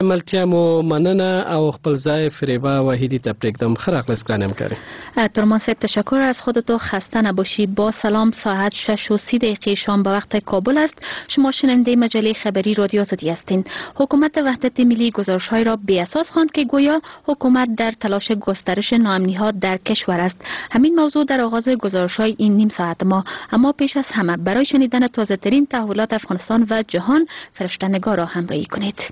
ملتیا مننه او خپل ځای فریبا وحیدی ته پرېږدم. ښه راغلاست ګرانم کاری. ترمان صاحب تشکر از خودتو. خسته نباشی. با سلام. ساعت 6:30 شام به وقت کابل است. شما شنونده مجله خبری رادیو آزادی هستین. حکومت وحدت ملی گزارش‌های را بی اساس خواند که گویا حکومت در تلاش گسترش ناامنی‌ها در کشور است. همین موضوع در آغاز گزارش‌های این نیم ساعت ما. اما پیش از همه برای شنیدن تازه‌ترین تحولات افغانستان و جهان فرشته‌نگار را همراهی کنید.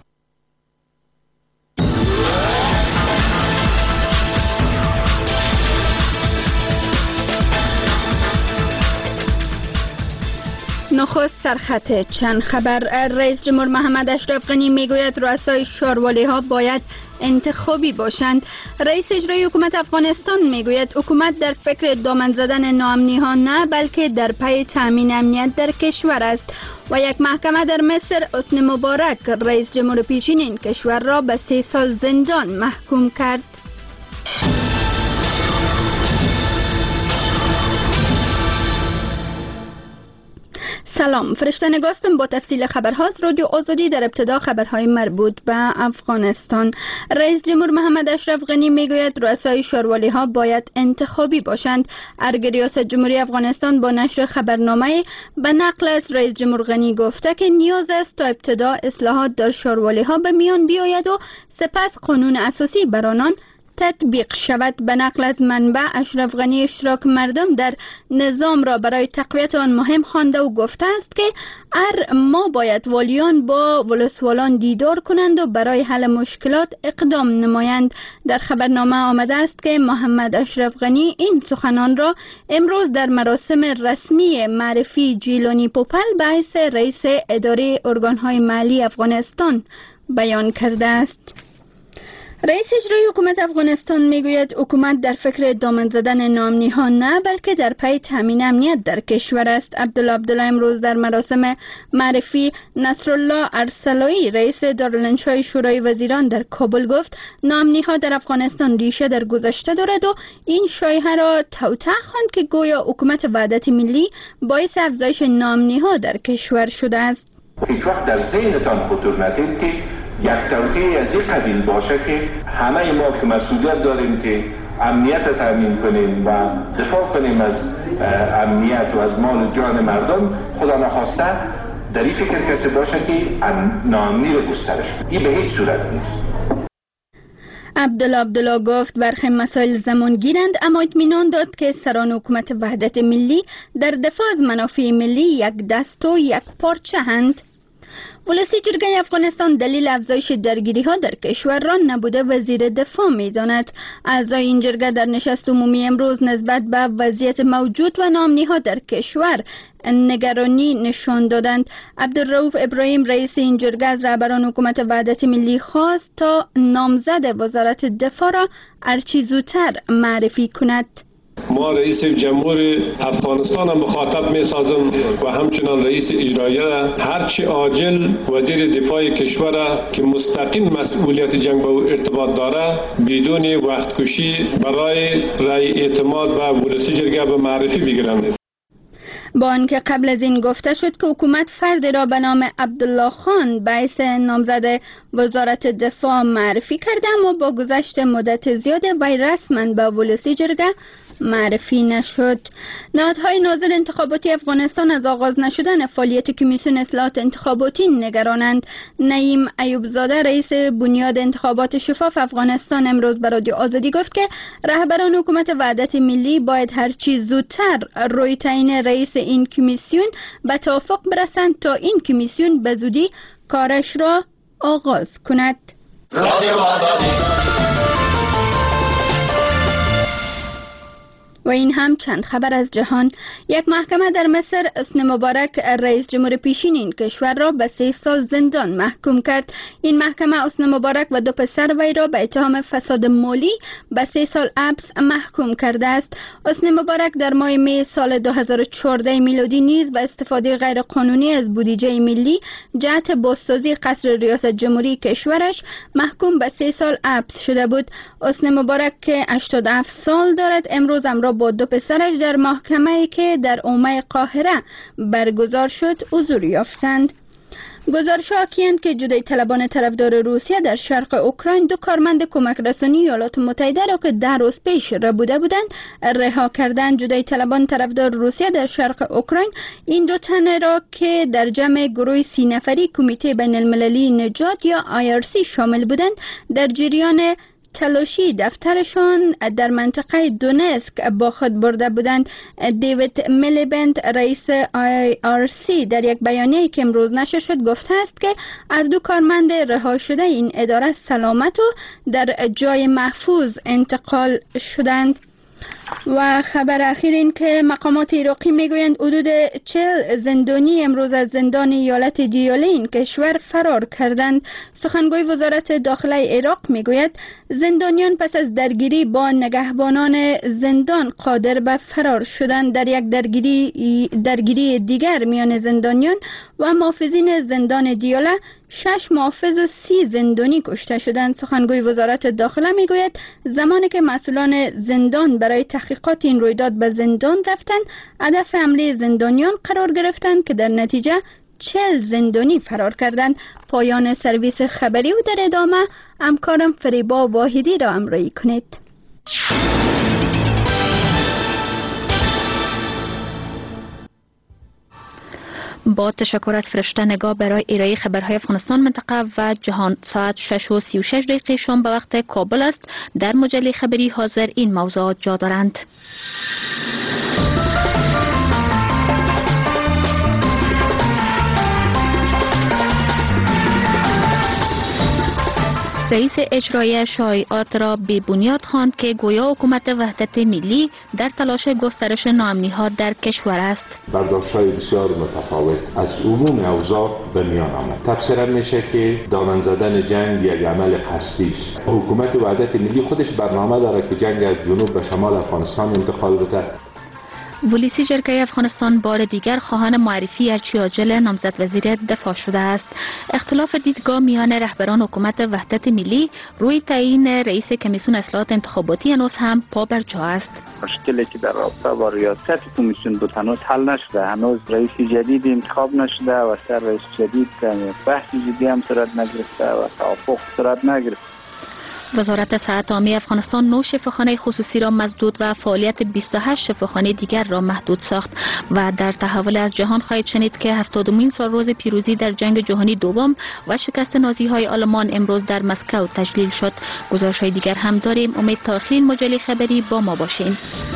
نخست سرخط چند خبر. رئیس جمهور محمد اشرف غنی میگوید رؤسای شاروالی ها باید انتخابی باشند. رئیس اجرایی حکومت افغانستان میگوید حکومت در فکر دامن زدن ناامنی ها نه بلکه در پی تامین امنیت در کشور است. و یک محکمه در مصر حسنی مبارک رئیس جمهور پیشین این کشور را به 3 سال زندان محکوم کرد. سلام، فرشته نگاستم با تفصیل خبرها از رادیو آزادی. در ابتدا خبرهای مربوط به افغانستان. رئیس جمهور محمد اشرف غنی میگوید رؤسای شاروالی ها باید انتخابی باشند. ارگ ریاست جمهوری افغانستان با نشر خبرنامه به نقل از رئیس جمهور غنی گفته که نیاز است تا ابتدا اصلاحات در شاروالی ها به میان بیاید و سپس قانون اساسی بر آنان تطبیق شود. به نقل از منبع اشرف غنی اشتراک مردم در نظام را برای تقویت آن مهم خوانده و گفته است که ما باید والیان با ولسوالان دیدار کنند و برای حل مشکلات اقدام نمایند. در خبرنامه آمده است که محمد اشرف غنی این سخنان را امروز در مراسم رسمی معرفی جیلانی پوپل به حیث رئیس اداره ارگانهای محلی افغانستان بیان کرده است. رئیس اجرایی حکومت افغانستان میگوید حکومت در فکر دامن زدن ناامنی ها نه بلکه در پی تامین امنیت در کشور است. عبدالله امروز در مراسم معرفی نصرالله ارسلایی رئیس دارالانشای شورای وزیران در کابل گفت ناامنی ها در افغانستان ریشه در گذشته دارد و این شایعه را توطئه خواند که گویا حکومت وحدت ملی باعث افزایش ناامنی ها در کشور شده است. هیچ وقت در ذهنتان خطور ندید که یک توطئه از این قبیل باشه که همه ما که مسئولیت داریم که امنیت تامین کنیم و دفاع کنیم از امنیت و از مال و جان مردم، خدا نخواسته در این فکر کسی باشه که ناامنی رو گسترش کنه. این به هیچ صورت نیست. عبدالله گفت برخی مسائل زمان گیرند، اما اطمینان داد که سران حکومت وحدت ملی در دفاع از منافع ملی یک دست و یک پارچه هند. ولسی جرگه افغانستان دلیل افزایش درگیری ها در کشور را نبود وزیر دفاع می داند. اعضای این جرگه در نشست عمومی امروز نسبت به وضعیت موجود و ناامنی ها در کشور نگرانی نشان دادند. عبدالرؤوف ابراهیم رئیس این جرگه از رهبران حکومت وحدت ملی خواست تا نامزد وزارت دفاع را هرچه زودتر معرفی کند. ما رئیس جمهور افغانستان هم مخاطب می سازم و همچنان رئیس اجرایی را هرچی عاجل وزیر دفاع کشور که مستقیم مسئولیت جنگ با او ارتباط داره بدون وقت کشی برای رای اعتماد و ولسی جرگه به معرفی بگیرند. با آنکه قبل از این گفته شد که حکومت فرد را به نام عبدالله خان به حیث نامزد وزارت دفاع معرفی کرده، اما با گذشت مدت زیاد وی رسما به ولسی جرگه معرفی نشد. نهادهای ناظر انتخاباتی افغانستان از آغاز نشدن فعالیت کمیسیون اصلاحات انتخاباتی نگرانند. نعیم ایوبزاده رئیس بنیاد انتخابات شفاف افغانستان امروز به رادیو آزادی گفت که رهبران حکومت وحدت ملی باید هر چیز زودتر روی تعیین رئیس این کمیسیون به توافق برسند تا این کمیسیون به زودی کارش را آغاز کند. رادیو آزادی. و این هم چند خبر از جهان. یک محکمه در مصر حسنی مبارک رئیس جمهور پیشین این کشور را به 3 سال زندان محکوم کرد. این محکمه حسنی مبارک و 2 پسر وی را به اتهام فساد مالی به 3 سال حبس محکوم کرده است. حسنی مبارک در ماه می سال 2014 میلادی نیز به استفاده غیرقانونی از بودجه ملی جهت بازسازی قصر ریاست جمهوری کشورش محکوم به 3 سال حبس شده بود. حسنی مبارک که 87 سال دارد امروز را با 2 پسرش در محکمه‌ای که در حومه قاهره برگزار شد حضور یافتند. گزارش‌ها حاکی‌اند که جدای طلبان طرفدار روسیه در شرق اوکراین 2 کارمند کمک رسانی ایالات متحده را که 10 روز پیش ربوده بودند رها کردند. جدای طلبان طرفدار روسیه در شرق اوکراین این 2 تن را که در جمع گروه 30 نفری کمیته بین المللی نجات یا IRC شامل بودند در جریان تلاشی دفترشان در منطقه دونسک با خود برده بودند. دیوید میلیبند رئیس IRC در یک بیانیه‌ای که امروز نشر شد گفته است که هر 2 کارمند رها شده این اداره سلامت و در جای محفوظ انتقال شدند. و خبر اخیر این که مقامات عراقی میگویند حدود 40 زندانی امروز از زندان ایالت دیولین کشور فرار کردند. سخنگوی وزارت داخله عراق میگوید زندانیان پس از درگیری با نگهبانان زندان قادر به فرار شدند. در یک درگیری دیگر میان زندانیان و محافظین زندان دیوله 6 محافظ و 30 زندانی کشته شدند. سخنگوی وزارت داخله میگوید زمانی که مسئولان زندان برای تحقیقات این رویداد به زندان رفتند هدف حمله زندانیان قرار گرفتند که در نتیجه 40 زندانی فرار کردند. پایان سرویس خبری و در ادامه همکارم فریبا واحدی را همراهی کنید. با تشکر از فرشته نگاه برای ارائه خبرهای افغانستان منطقه و جهان. ساعت 6:36 شام به وقت کابل است. در مجله خبری حاضر این موضوعات جا دارند. رئیس اجرایی شایعات را بی بنیاد خواند که گویا حکومت وحدت ملی در تلاش گسترش ناامنی‌ها در کشور است. برداشت‌های بسیار متفاوت از عموم اوضاع به میان آمد. تفسیر میشه که دامن زدن جنگ یک عمل قصدی است. حکومت وحدت ملی خودش برنامه داره که جنگ از جنوب به شمال افغانستان انتقال بده. ولسی جرگه افغانستان بار دیگر خواهان معرفی ارچی عاجل نامزد وزیر دفاع شده است. اختلاف دیدگاه میان رهبران حکومت وحدت ملی روی تعیین رئیس کمیسیون اصلاحات انتخاباتی هنوز هم پا بر جا است. مشکلی که در رابطه با ریاست کمیسیون بود هنوز حل نشده. هنوز رئیس جدید انتخاب نشده و سر رئیس جدید بحث جدی هم صورت نگرفته و توافق صورت نگرفته. وزارت صحت عامه افغانستان 9 شفاخانه خصوصی را مسدود و فعالیت 28 شفاخانه دیگر را محدود ساخت و در تحول از جهان خواهید شنید که 70مین سالروز پیروزی در جنگ جهانی دوم و شکست نازی‌های آلمان امروز در مسکو تجلیل شد. گزارش‌های دیگر هم داریم. امید تا آخرین مجله خبری با ما باشین.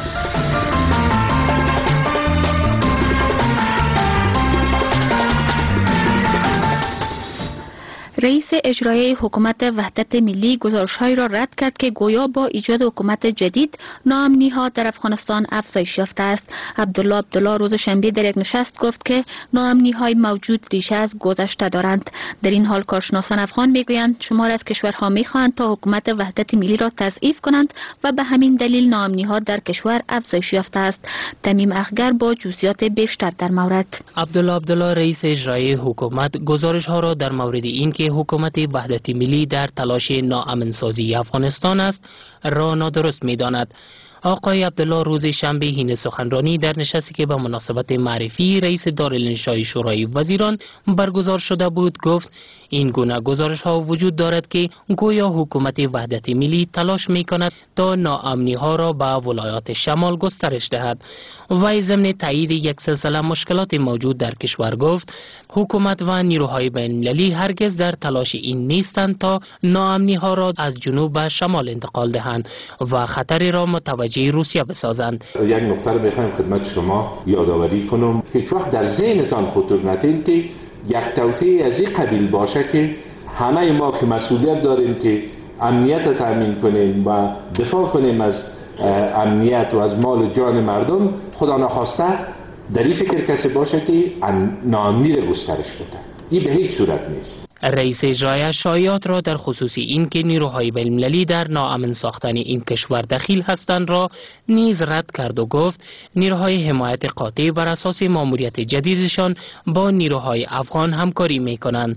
رئیس اجرایی حکومت وحدت ملی گزارش‌هایی را رد کرد که گویا با ایجاد حکومت جدید ناامنی‌ها در افغانستان افزایش یافته است. عبدالله روز شنبه در یک نشست گفت که ناامنی‌های موجود ریشه از گذشته دارند. در این حال کارشناسان افغان میگویند شمار از کشورها می‌خواهند تا حکومت وحدت ملی را تضعیف کنند و به همین دلیل ناامنی‌ها در کشور افزایش یافته است. تمیم اخگر با جزئیات بیشتر در مورد. عبدالله رئیس اجرایی حکومت گزارش‌ها را در مورد این که حکومت وحدت ملی در تلاش ناامن‌سازی افغانستان است را نادرست می‌داند. آقای عبدالله روز شنبه حین سخنرانی در نشستی که به مناسبت معرفی رئیس دارالانشای شورای وزیران برگزار شده بود گفت این گونه گزارش ها وجود دارد که گویا حکومت وحدت ملی تلاش می کند تا ناامنی ها را به ولایات شمال گسترش دهد. و ضمن تایید یک سلسله مشکلات موجود در کشور گفت حکومت و نیروهای بین المللی هرگز در تلاش این نیستند تا ناامنی ها را از جنوب به شمال انتقال دهند و خطری را متوجه روسیه بسازند. یک نکته را میخوایم خدمت شما یادآوری کنم که هیچ وقت در ذهنتان خطور ندید که یک توطئه از این قبیل باشه که همه ما که مسئولیت داریم که امنیت تامین کنیم و دفاع کنیم از امنیت و از مال و جان مردم، خدا نخواسته در این فکر کسی باشه که ناامنی را گسترش بده. این به هیچ صورت نیست. رئیس اجرایی شایعات را در خصوص این که نیروهای بین المللی در ناامن ساختن این کشور دخیل هستند را نیز رد کرد و گفت نیروهای حمایت قاطع بر اساس ماموریت جدیدشان با نیروهای افغان همکاری می کنند.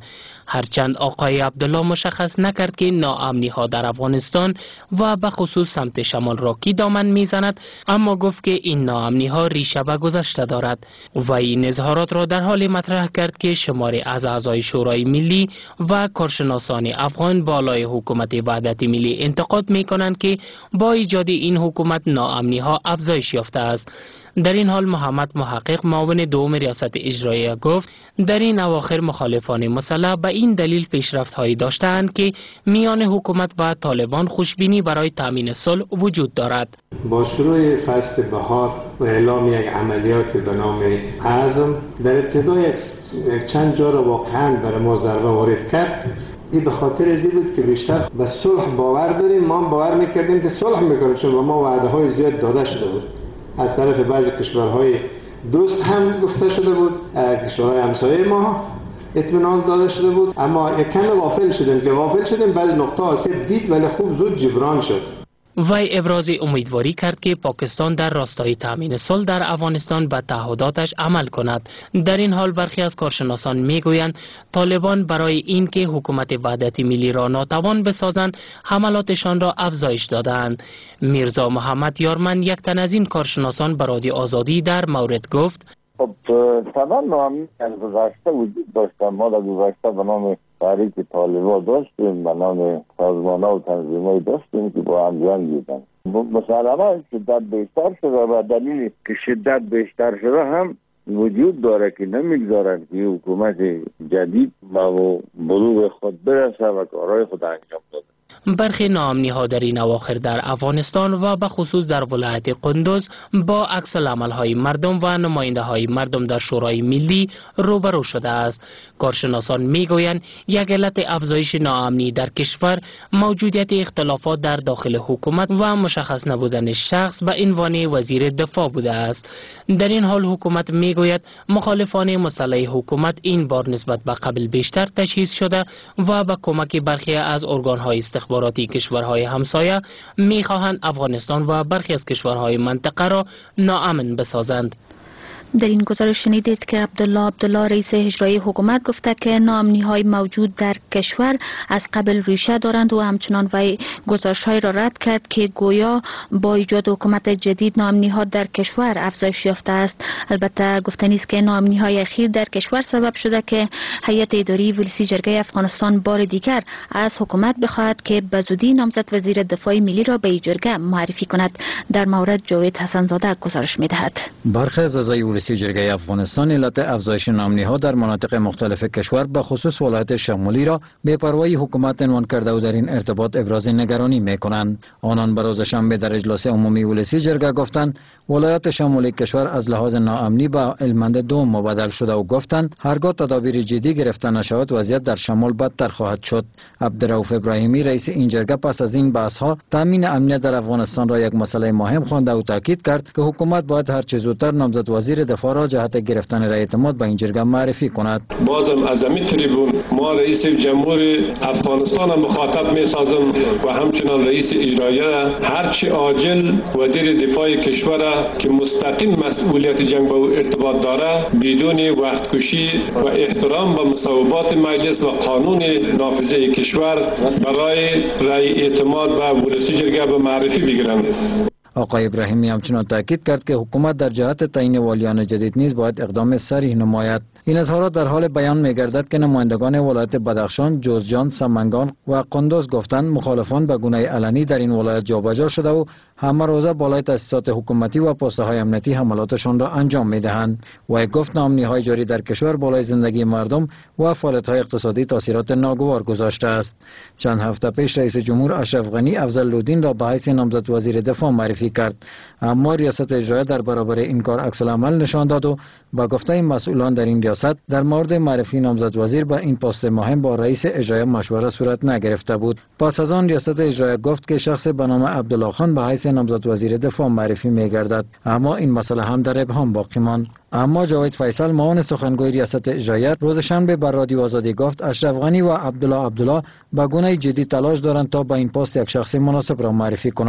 هرچند آقای عبدالله مشخص نکرد که ناامنی ها در افغانستان و به خصوص سمت شمال را کی دامن میزند، اما گفت که این ناامنی ها ریشه به گذشته دارد و این اظهارات را در حال مطرح کرد که شماری از اعضای شورای ملی و کارشناسان افغان بالای حکومت وحدت ملی انتقاد میکنند که با ایجاد این حکومت ناامنی ها افزایش یافته است. در این حال محمد محقق معاون دوم ریاست اجراییه گفت در این اواخر مخالفان مسلح به این دلیل پیشرفت هایی داشتند که میان حکومت و طالبان خوشبینی برای تامین صلح وجود دارد. با شروع فصل بهار و اعلام یک عملیات به نام عزم در ابتدا یک چند جا را واقعا در ما ضربه وارد کرد. این به خاطر ازی بود که بیشتر به صلح باور داریم. ما باور میکردیم که صلح میکنیم، چون به ما وعده های زیاد داده شده بود از طرف بعضی کشورهای دوست هم گفته شده بود، کشورهای همسایه ما اطمینان داده شده بود، اما یک کم غافل شدیم بعضی نقطه آسیب دید ولی خوب زود جبران شد. وی ابراز امیدواری کرد که پاکستان در راستای تامین صلح در افغانستان به تعهداتش عمل کند. در این حال برخی از کارشناسان میگویند طالبان برای اینکه حکومت وحدت ملی را ناتوان بسازند حملاتشان را افزایش دادند. میرزا محمد یارمن یک تن از این کارشناسان به رادیو آزادی در مورد گفت: خب طبعا ناامنی از گذشته وجود داشت. ما در گذشته به نام تحریک طالبان داشتیم، به نام سازمان‌ها و تنظیم‌های داشتیم که با هم جنگ دیدن. مسلماً شدت بیشتر شده و دلیلی که شدت بیشتر شده هم وجود داره که نمیگذارند که حکومت جدید با بلوغ خود برسه و کارهای خود انجام بده. برخی ناامنی ها در این اواخر در افغانستان و به خصوص در ولایت قندوز با عکس العمل های مردم و نماینده های مردم در شورای ملی روبرو شده است. کارشناسان میگویند یک علت افزایش ناامنی در کشور موجودیت اختلافات در داخل حکومت و مشخص نبودن شخص به عنوان وزیر دفاع بوده است. در این حال حکومت میگوید مخالفان مسلح حکومت این بار نسبت به قبل بیشتر تجهیز شده و با کمک برخی از ارگان‌های استخباراتی کشورهای همسایه می‌خواهند افغانستان و برخی از کشورهای منطقه را ناامن بسازند. در این گزارش شنیدید که عبدالله رئیس اجرایی حکومت گفته که ناامنی‌های موجود در کشور از قبل ریشه دارند و همچنان وی گزارش‌های را رد کرد که گویا با ایجاد حکومت جدید ناامنی‌ها در کشور افزایش یافته است. البته گفتنی است که ناامنی‌های اخیر در کشور سبب شده که هیئت اداری ولسی جرگه افغانستان بار دیگر از حکومت بخواهد که به زودی نامزد وزیر دفاع ملی را به جرگه معرفی کند. در مورد جاوید حسن‌زاده گزارش می‌دهد. برخی از اعضای ولسی جرگه افغانستان علت افزایش ناامنی‌ها در مناطق مختلف کشور به خصوص ولایت شمالی را بی‌پروایی حکومت عنوان کرده و در این ارتباط ابراز نگرانی می‌کنند. آنان به روز شنبه در اجلاس عمومی ولسی جرگه گفتند ولایت شمالی کشور از لحاظ ناامنی به علمند دوم مبادل شده و گفتند هرگاه تدابیر جدی گرفته نشود وضعیت در شمال بدتر خواهد شد. عبدالرؤوف ابراهیمی رئیس این جرگه پس از این بحث‌ها تامین امنیت در افغانستان را یک مسئله مهم خوانده و تاکید کرد که حکومت باید هر چه زودتر نامزد وزیر دفاع را جهت گرفتن رای اعتماد به این جرگه معرفی کند. بازم از این تریبون ما رئیس جمهور افغانستان هم مخاطب می سازم و همچنان رئیس اجراییه هرچی عاجل وزیر دفاع کشور که مستقیم مسئولیت جنگ با او ارتباط داره بدون وقت کشی و احترام به مصوبات مجلس و قانون نافذه کشور برای رای اعتماد و ولسی جرگه به معرفی بگیرند. آقای ابراهیمی همچنان تاکید کرد که حکومت در جهت تعیین والیان جدید نیز باید اقدام صریح نماید. این اظهارات در حال بیان می‌گردد که نمایندگان ولایت بدخشان، جوزجان، سمنگان و قندوز گفتند مخالفان به گونه علنی در این ولایت جابجا شده و همه روزه بالای تأسیسات حکومتی و پست‌های امنیتی حملاتشان را انجام می‌دهند. و گفت ناامنی‌های جاری در کشور بالای زندگی مردم و فعالیت‌های اقتصادی تاثیرات ناگوار گذاشته است. چند هفته پیش رئیس جمهور اشرف غنی افضل‌الدین را به حیث نامزد وزیر دفاع معرفی کرد، اما ریاست اجرایی در برابر این کار عکس العمل نشان داد و با گفته مسئولان در این ریاست در مورد معرفی نامزد وزیر به این پست مهم با رئیس اجرایی مشوره صورت نگرفته بود. پس از آن ریاست اجرایی گفت که شخص به نام عبدالله خان به حیث نامزد وزیر دفاع معرفی می‌گردد، اما این مسئله هم در ابهام باقی ماند. اما جاوید فیصل معاون سخنگوی ریاست اجرایی روز شنبه بر رادیو آزادی گفت اشرف غنی و عبدالله به گونه جدی تلاش دارند تا به این پست یک شخص مناسب را معرفی کنند.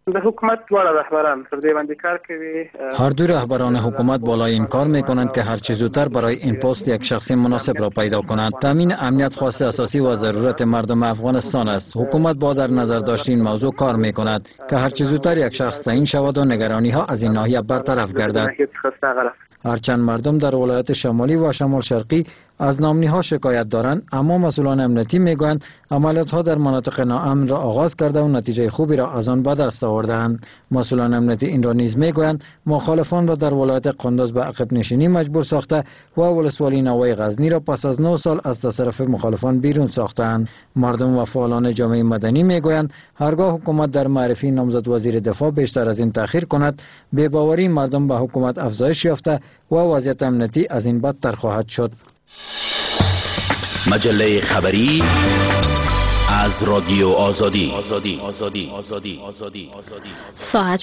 به حکومت دو رهبران فرده بندی کار کوي. هر دو رهبران حکومت بالای این کار میکنند که هر چه زودتر برای این پست یک شخص مناسب را پیدا کنند. تامین امنیت خواست اساسی و ضرورت مردم افغانستان است. حکومت با در نظر داشت این موضوع کار میکند که هر چه زودتر یک شخص تعیین شود و نگرانی ها از این ناحیه برطرف گردد. هرچند مردم در ولایت شمالی و شمال شرقی از نامنی‌ها شکایت دارند، اما مسئولان امنیتی میگویند عملیات‌ها در مناطق ناامن را آغاز کرده و نتیجه خوبی را از آن به دست آورده‌اند. مسئولان امنیتی این را نیز میگویند مخالفان را در ولایت قندوز به عقب نشینی مجبور ساخته و ولسوالی نوای غزنی را پس از 9 سال از تصرف مخالفان بیرون ساختند. مردم و فعالان جامعه مدنی میگویند هرگاه حکومت در معرفی نامزد وزیر دفاع بیشتر از این تأخیر کند، بی‌باوری مردم به حکومت افزایش یافته و وضعیت امنیتی از این بدتر خواهد شد. مجله خبری از رادیو آزادی. ساعت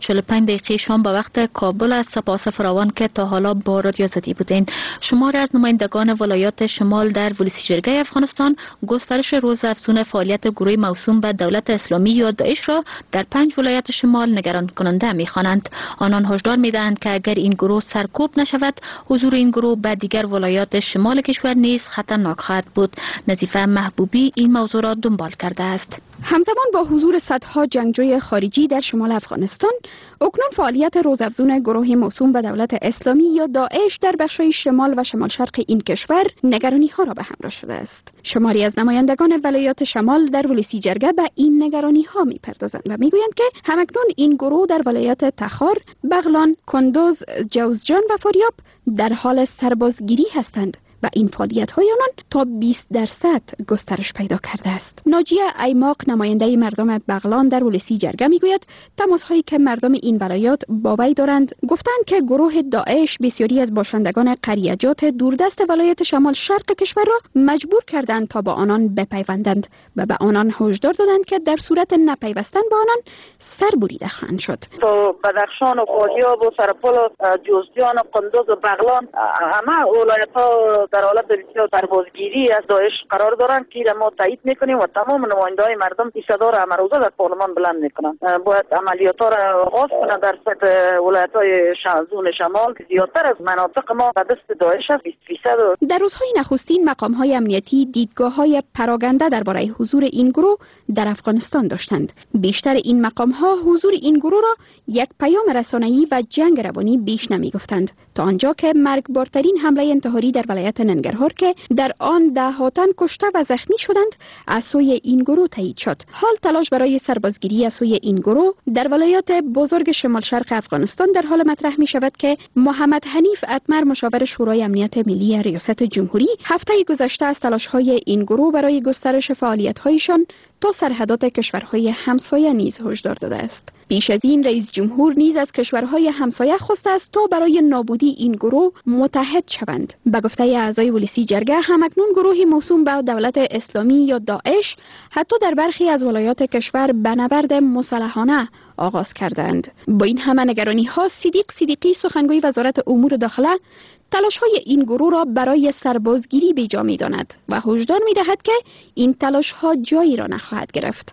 6:45 شام به وقت کابل است. سپاس فراوان که تا حالا با رادیو آزادی بودین. شماری از نمایندگان ولایات شمال در ولسی جرگه افغانستان گسترش روزافزون فعالیت گروه موسوم به دولت اسلامی یا داعش را در 5 ولایت شمال نگران کننده می‌خوانند. آنان هشدار می‌دهند که اگر این گروه سرکوب نشود، حضور این گروه به دیگر ولایات شمال کشور نیز خطرناک خواهد بود. نظیفه محبوبی این موضوع را دنبال کرده است. همزمان با حضور صدها جنگجوی خارجی در شمال افغانستان، اکنون فعالیت روزافزون گروه موسوم به دولت اسلامی یا داعش در بخش‌های شمال و شمال شرق این کشور نگرانی‌ها را به همراه شده است. شماری از نمایندگان ولایات شمال در ولسی جرگه به این نگرانی‌ها می‌پردازند و می‌گویند که همکنون این گروه در ولایات تخار، بغلان، کندوز، جوزجان و فاریاب در حال سربازگیری هستند و این فعالیت‌های آنان تا 20% گسترش پیدا کرده است. ناجیه ایماق نماینده مردم بغلان در ولسی جرگه میگوید تماس‌هایی که مردم این ولایات با وی دارند گفتند که گروه داعش بسیاری از باشندگان قریجات دوردست ولایت شمال شرق کشور را مجبور کردند تا با آنان بپیوندند و به آنان هشدار دادند که در صورت نپیوستن با آنان سر بریده خواهند شد. تو بدخشان و فاریاب و سرپل و جوزجان و کندوز و بغلان همه ولایت‌ها در حالت بسیار سربازگیری از داعش قرار دارند که ما تایید میکنیم و تمام نماینده‌های مردم این صدا را امروزه در پارلمان بلند میکنند. باید عملیات‌ها را آغاز کنند در سطح ولایت‌های زون شمال. زیادتر از مناطق ما به دست داعش است. 20%. در روزهای نخستین مقام‌های امنیتی دیدگاه‌های پراگنده درباره حضور این گروه در افغانستان داشتند. بیشتر این مقام‌ها حضور این گروه را یک پیام رسانه‌ای و جنگ روانی بیش نمی‌گفتند، تا آنجا که مرگبارترین حمله انتحاری در ولایت ننگرهار که در آن ده‌ها تن کشته و زخمی شدند از سوی این گروه تایید شد. حال تلاش برای سربازگیری از سوی این گروه در ولایات بزرگ شمال شرق افغانستان در حال مطرح می شود که محمد حنیف اتمر مشاور شورای امنیت ملی ریاست جمهوری هفته گذشته از تلاش‌های این گروه برای گسترش فعالیت‌هایشان تا سرحدات کشورهای همسایه نیز هشدار داده است. پیش از این رئیس جمهور نیز از کشورهای همسایه خواسته است تا برای نابودی این گروه متحد شوند. به گفته اعضای ولسی جرگه همکنون گروهی موسوم به دولت اسلامی یا داعش حتی در برخی از ولایات کشور به نبرد مسلحانه آغاز کردند. با این همه نگرانی‌ها صدیقی سخنگوی وزارت امور داخله تلاش‌های این گروه را برای سربازگیری بیجا می‌داند و هشدار می‌دهد که این تلاش‌ها جایی را نخواهد گرفت.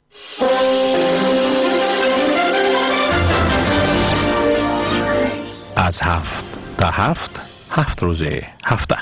از 7 تا 7 روز هفته.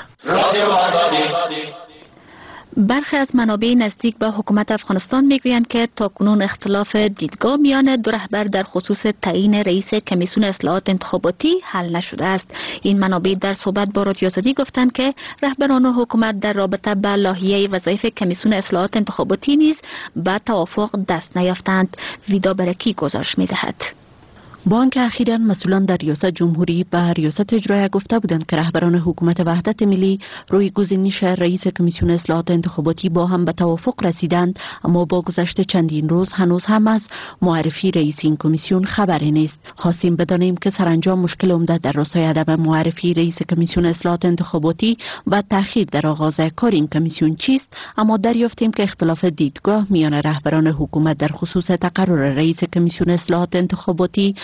برخی از منابع نزدیک به حکومت افغانستان میگویند که تاکنون اختلاف دیدگاه میان دو رهبر در خصوص تعیین رئیس کمیسیون اصلاحات انتخاباتی حل نشده است. این منابع در صحبت با رادیو آزادی گفتند که رهبران حکومت در رابطه با لایحه وظایف کمیسیون اصلاحات انتخاباتی نیز به توافق دست نیافتند. ویدا برکی گزارش میدهد. با آنکه اخیراً مسئولان در ریاست جمهوری به ریاست اجرایی گفته بودند که رهبران حکومت وحدت ملی روی گزینش رئیس کمیسیون اصلاحات انتخاباتی با هم به توافق رسیدند، اما با گذشت چندین روز هنوز هم از معرفی رئیس این کمیسیون خبری نیست. خواستیم بدانیم که سرانجام مشکل عمده در راستای عدم معرفی رئیس کمیسیون اصلاحات انتخاباتی و تأخیر در آغاز کار این کمیسیون چیست، اما دریافتیم که اختلاف دیدگاه میان رهبران حکومت در خصوص تقرر رئیس کمیسیون اصلاحات انتخاباتی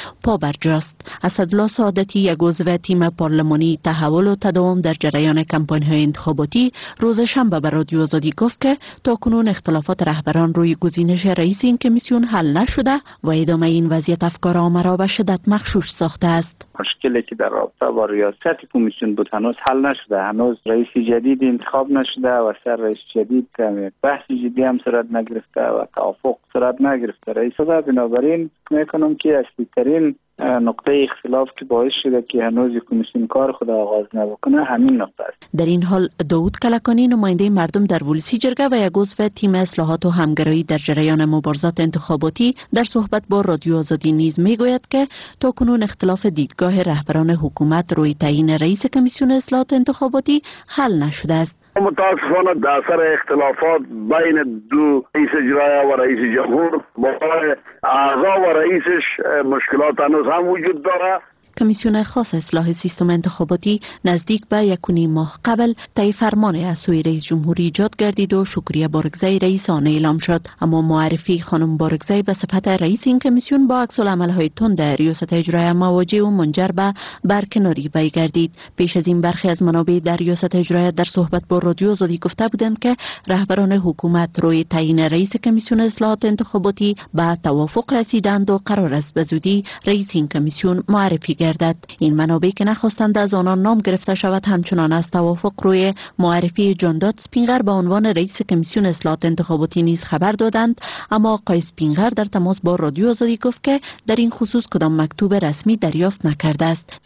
پابرجاست. اسدالله سعادتی یک عضو تیم پارلمانی تحول و تداوم در جریان کمپاین‌های انتخاباتی روز شنبه به رادیو آزادی گفت که تاکنون اختلافات رهبران روی گزینش رئیس این کمیسیون حل نشده و ادامه این وضعیت افکار عامه را به شدت مغشوش ساخته است. مشکلی که در رابطه با ریاست کمیسیون بود هنوز حل نشده. هنوز رئیس جدید انتخاب نشده و سر رئیس جدید بحث جدی هم صورت نگرفته و توافق صورت نگرفته. رئیس صدا بنابراین میکنم که اصلی ترین نقطه اختلاف که باعث شده که هنوز کمیسیون کار خود آغاز نبکنه همین نقطه است. در این حال داود کلکانی نماینده مردم در ولسی جرگه و یک عضو تیم اصلاحات و همگرایی در جریان مبارزات انتخاباتی در صحبت با رادیو آزادی نیز میگوید که تاکنون اختلاف دیدگاه رهبران حکومت روی تعیین رئیس کمیسیون اصلاحات انتخاباتی حل نشده است. متاسفانه در اثر اختلافات بین دو رئیس اجرایی و رئیس جمهور با اعضا و رئیسش مشکلات هنوز هم وجود داره. کمیسیون خاص اصلاح سیستم انتخاباتی نزدیک به 1.5 ماه قبل طی فرمان از سوی رئیس جمهوری ایجاد گردید و شکریه بارگزی رئیس آن اعلام شد. اما معرفی خانم بارگزی به صفت رئیس این کمیسیون با عکس العمل‌های تند ریاست اجرایی مواجه و منجر به برکناری وی گردید. پیش از این برخی از منابع در ریاست اجرایی در صحبت با رادیو آزادی گفته بودند که رهبران حکومت روی تعیین رئیس کمیسیون اصلاحات انتخاباتی به توافق رسیدند و قرار است به زودی رئیس این کمیسیون معرفی گردد. این منابع که نخواستند از آنان نام گرفته شود همچنان از توافق روی معرفی جانداد سپینگر به عنوان رئیس کمیسیون اصلاحات انتخاباتی نیز خبر دادند. اما آقای سپینگر در تماس با رادیو آزادی گفت که در این خصوص کدام مکتوب رسمی دریافت نکرده است.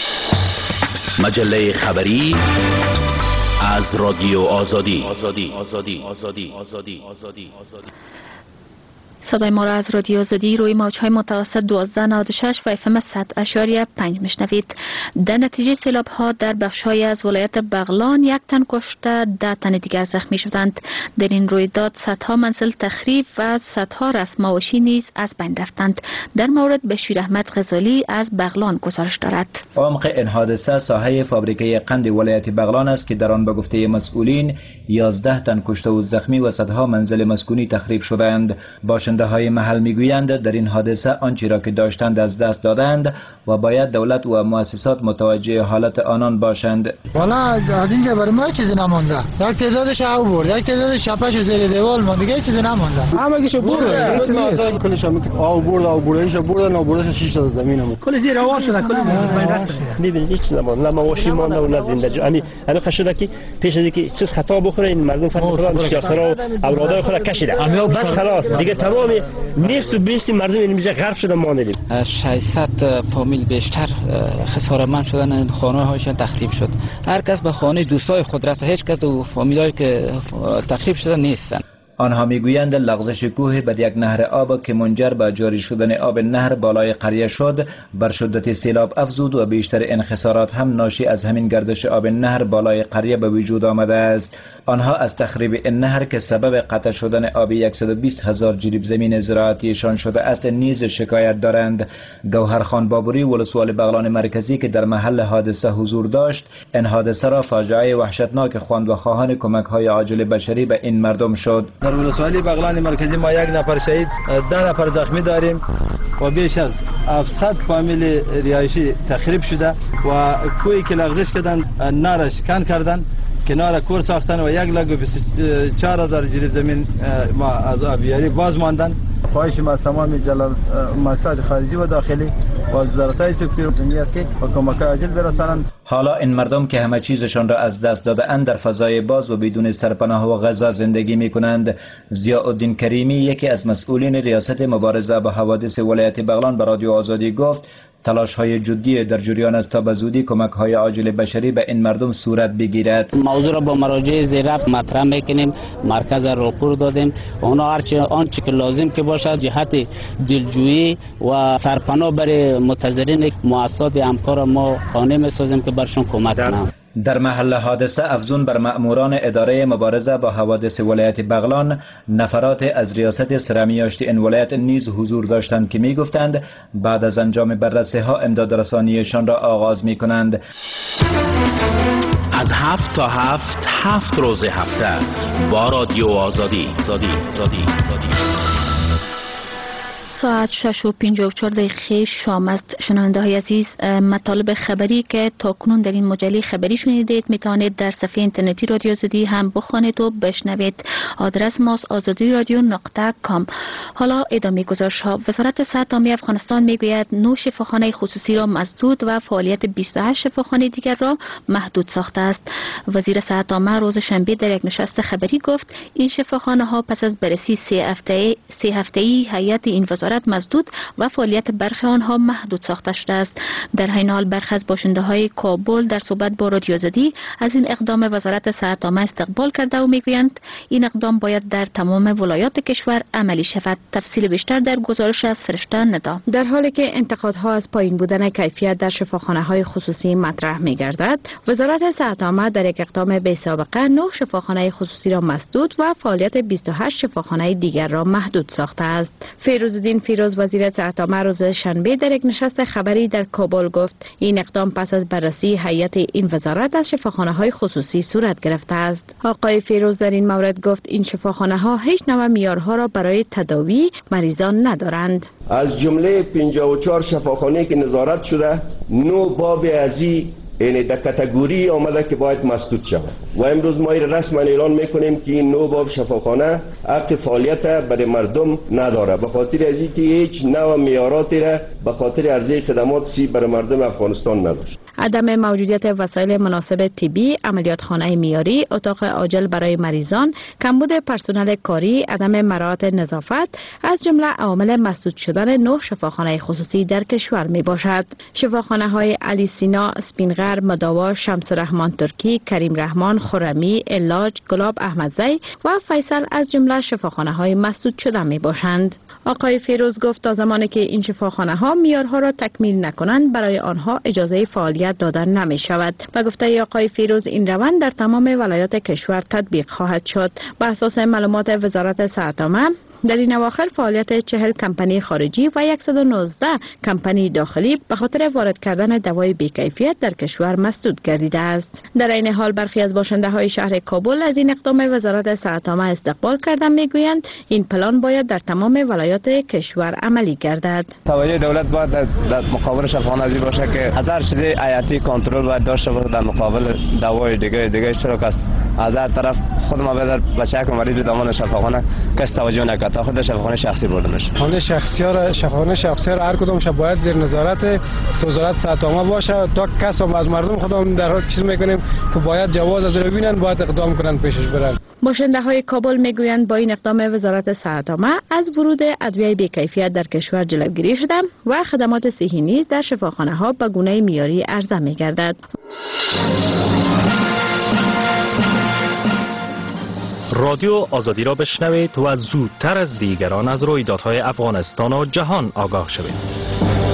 مجله خبری از رادیو آزادی. صدای ما را از رادیو آزادی روی موج‌های متوسط 1296 و FM 100.5 میشنوید. در نتیجه سیلاب‌ها در بخش‌های از ولایت بغلان 1 تن کشته 10 تن دیگر زخمی شدند. در این رویداد صدها منزل تخریب و صدها رسم‌آواشی نیز از بین رفتند. در مورد بشیر احمد غزالی از بغلان گزارش دارد. عمق این حادثه ساحه فابریکه قند ولایت بغلان است که در آن به گفته مسئولین 11 تن کشته و زخمی و صدها منزل مسکونی تخریب شدند. باشنده های محل میگویند در این حادثه آنچه را که داشتند از دست دادند و باید دولت و مؤسسات متوجه حالت آنان باشند. والا از اینجا برای ما چیزی نمانده. یک تعدادش آب برد، یک تعدادش شپش زیر دیوار ماند، دیگه چیزی نمانده. همگیشو برد. کلش هم آب بردش بردن و بردش 6 تا زمینم. کل زیر آوار شده، کل بین رفت. ببین هیچ نماند، نه مواشی مانده و نه زنده. همین قشده که پیش از اینکه چیز خطا بخوره این مردم فهمیدن سیاسرا و اولادای خود کشیده. بس خلاص دیگه تمام نیست و بیستی مردم اینجا غرق شده ماندیم. 600 فامیل بیشتر خسارتمند شدن، خانه هایشان تخریب شد. هر کس به خانه دوستای خود رفته، هیچ کس و فامیلایی که تخریب شده نیستن. آنها میگویند لغزش کوه بر یک نهر آب که منجر به جاری شدن آب نهر بالای قریه شد بر شدت سیلاب افزود و بیشتر انحصارات هم ناشی از همین گردش آب نهر بالای قریه به وجود آمده است. آنها از تخریب این نهر که سبب قطع شدن آب 120,000 جریب زمین زراعتیشان شده است نیز شکایت دارند. گوهرخان بابوری ولسوال بغلان مرکزی که در محل حادثه حضور داشت این حادثه را فاجعه وحشتناک خواند و خواهان کمک‌های عاجل بشری به این مردم شد. در ولسوالی بغلان مرکزی ما 1 نفر شهید، 10 نفر زخمی داریم و بیش از 700 فامیل رهایشی تخریب شده و کوهی که لغزش کردن نار شکن کردن، کنار کور ساختن و 1,24,000 جریب زمین ما از آبیاری باز ماندن. خواهش ما از تمام مؤسسات خارجی و داخلی و وزارت‌های سکتور دنیا است که کمک عاجل برسانند. حالا این مردم که همه چیزشان را از دست داده اند در فضای باز و بدون سرپناه و غذا زندگی می کنند. ضیاءالدین کریمی یکی از مسئولین ریاست مبارزه با حوادث ولایت بغلان به رادیو آزادی گفت تلاش های جدی در جریان است تا به زودی کمک های عاجل بشری به این مردم صورت بگیرد. موضوع را با مراجع زیرفت مطرح میکنیم، مرکز راپور دادیم، اونا آنچه که لازم که باشد جهت دلجویی و سرپناه برای متضررین مؤسسات همکار ما خانه میسازیم که برشون کمک کنند. در محل حادثه افزون بر مأموران اداره مبارزه با حوادث ولایت بغلان نفرات از ریاست سرمیاشت این ولایت نیز حضور داشتند که می گفتند بعد از انجام بررسی ها امداد رسانیشان را آغاز می کنند. از 7 تا 7 روز هفته با رادیو آزادی. ساعت 6:54 شام است. شنونده های عزیز، مطالب خبری که تا کنون در این مجله خبری شنیدید میتوانید در صفحه اینترنتی رادیو آزادی هم بخوانید و بشنوید. آدرس ماست azadiradio.com. حالا ادامه گزارش ها. وزارت صحت عامه افغانستان میگوید 9 شفاخانه خصوصی را مسدود و فعالیت 28 شفاخانه دیگر را محدود ساخته است. وزیر صحت عامه روز شنبه در یک نشست خبری گفت این شفاخانه ها پس از بررسی 3 هفته‌ای هیئت این وزارت مسدود و فعالیت برخی آنها محدود ساخته شده است. در حین حال برخی از باشنده های کابل در صحبت با رادیو آزادی از این اقدام وزارت صحت عامه استقبال کرده و میگویند این اقدام باید در تمام ولایات کشور عملی شود. تفصیل بیشتر در گزارش از فرشته ندا. در حالی که انتقادها از پایین بودن کیفیت در شفاخانه های خصوصی مطرح می‌گردد، وزارت صحت عامه در یک اقدام بی سابقه 9 شفاخانه خصوصی را مسدود و فعالیت 28 شفاخانه دیگر را محدود ساخته است. فیروزالدین فیروز وزیر صحت عامه روز شنبه در یک نشست خبری در کابل گفت این اقدام پس از بررسی هیئت این وزارت از شفاخانه های خصوصی صورت گرفته است. آقای فیروز در این مورد گفت این شفاخانه ها هیچ نوع معیارها را برای تداوی مریضان ندارند. از جمله 54 شفاخانه که نظارت شده 9 باب ازی یعنی در کاتگوری آمده که باید مسدود شود و امروز ما رسما اعلان میکنیم که این 9 باب شفاخانه حق فعالیت برای مردم نداره، به خاطر از اینکه هیچ نوع معیاراتی را به خاطر عرضه خدمات سی برای مردم افغانستان نداشت. عدم موجودیت وسایل مناسب طبی، عملیات خانه معیاری، اتاق عاجل برای مریضان، کمبود پرسنل کاری، عدم مراعات نظافت از جمله عوامل مسدود شدن 9 شفاخانه خصوصی در کشور می باشد. شفاخانه های علی سینا، اسپینغر، مداوا، شمس رحمان ترکی، کریم رحمان، خرمی، علاج، گلاب احمدزی و فیصل از جمله شفاخانه های مسدود شده می باشند. آقای فیروز گفت تا زمانی که این شفاخانه ها معیارها را تکمیل نکنند برای آنها اجازه فعالیت دادن نمی شود. و گفته آقای فیروز این روند در تمام ولایات کشور تطبیق خواهد شد. بر اساس معلومات وزارت صحت عامه در این اواخر فعالیت 40 کمپانی خارجی و 119 کمپانی داخلی به خاطر وارد کردن دوای بی‌کیفیت در کشور مسدود گردیده است. در این حال برخی از باشنده های شهر کابل از این اقدام وزارت صحت عامه استقبال کردن میگویند این پلان باید در تمام ولایات کشور عملی گردد. توجه دولت باید در مقابل شفاخانه باشه که از هر چیز حیاتی کنترل باید داشته باشه در مقابل دوای دیگه اشتراک است. از هر طرف خود ما بدر بچه‌ها که مریض به دامان شفاخانه کس توجه نکرد تا خود شفاخانه شخصی برده میشه. شفاخانه شخصی را هر کدوم باید زیر نظارت وزارت صحت عامه باشه تا کس از مردم خودمون در چیز میکنیم که باید جواز از رو ببینن باید اقدام کنن پیشش برن. باشنده های کابل میگویند با این اقدام وزارت صحت عامه از ورود ادویه بی‌کیفیت در کشور جلوگیری شده و خدمات صحی نیز در شفاخانه ها به گونه معیاری عرضه میگردد. رادیو آزادی را بشنوید و زودتر از دیگران از رویدادهای افغانستان و جهان آگاه شوید.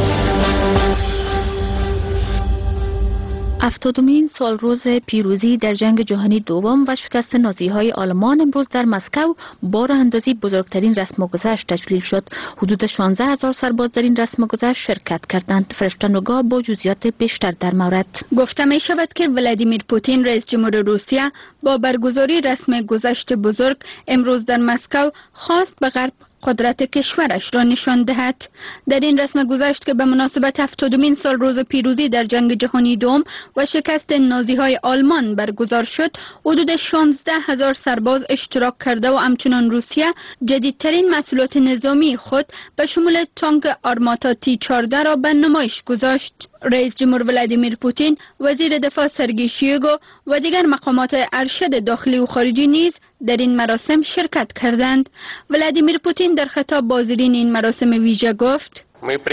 70مین سال روز پیروزی در جنگ جهانی دوم و شکست نازی‌های آلمان امروز در مسکو با راه اندازی بزرگترین رسم‌وگذشت تجلیل شد. حدود 16,000 سرباز در این رسم‌وگذشت شرکت کردند. فرشته نگاه با جزئیات بیشتر در مورد. گفته می شود که ولادیمیر پوتین رئیس جمهور روسیه با برگزاری رسم گذشت بزرگ امروز در مسکو خواست به غرب قدرت کشورش را نشان دهد. در این رسم گذشت که به مناسبت 70مین سال روز پیروزی در جنگ جهانی دوم و شکست نازی‌های آلمان برگزار شد، حدود 16,000 سرباز اشتراک کرده و همچنان روسیه جدیدترین محصولات نظامی خود به شمول تانک آرماتا T-14 را به نمایش گذاشت. رئیس جمهور ولادیمیر پوتین، وزیر دفاع سرگئی شویگو و دیگر مقامات ارشد داخلی و خارجی نیز در این مراسم شرکت کردند. ولادیمیر پوتین در خطاب با حاضرین این مراسم ویژه گفت: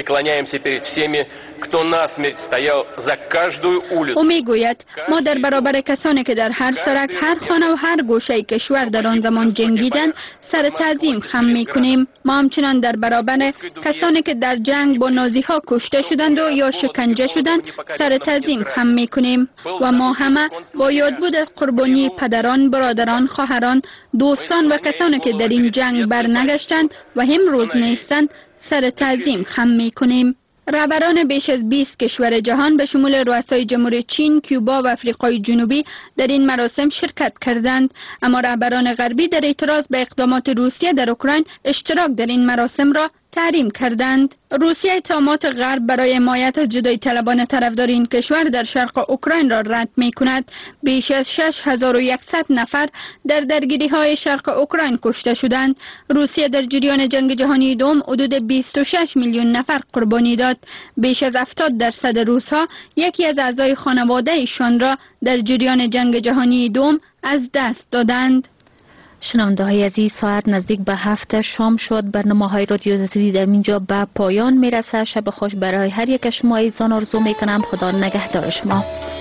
او میگوید ما در برابر کسانی که در هر سرک، هر خانه و هر گوشه کشور در آن زمان جنگیدند سر تعظیم خم میکنیم. ما همچنان در برابر کسانی که در جنگ با نازی ها کشته شدند و یا شکنجه شدند سر تعظیم خم میکنیم و ما همه با یادبود قربانی پدران، برادران، خواهران، دوستان و کسانی که در این جنگ برنگشتند و امروز نیستند سر تعظیم خم میکنیم. رهبران بیش از 20 کشور جهان به شمول رؤسای جمهوری چین، کوبا و آفریقای جنوبی در این مراسم شرکت کردند، اما رهبران غربی در اعتراض به اقدامات روسیه در اوکراین اشتراک در این مراسم را تحریم کردند. روسیه اتهامات غرب برای حمایت جدایی طلبان طرفدار این کشور در شرق اوکراین را رد می کند. بیش از 6100 نفر در درگیری های شرق اوکراین کشته شدند. روسیه در جریان جنگ جهانی دوم حدود 26 میلیون نفر قربانی داد. بیش از 70% روس‌ها یکی از اعضای خانواده ایشان را در جریان جنگ جهانی دوم از دست دادند. شنونده های عزیز، ساعت نزدیک به 7 شام شد. برنامه‌های رادیو آزادی در اینجا به پایان میرسه. شب خوش برای هر یک شما ایزان آرزو میکنم. خدا نگهدار شما.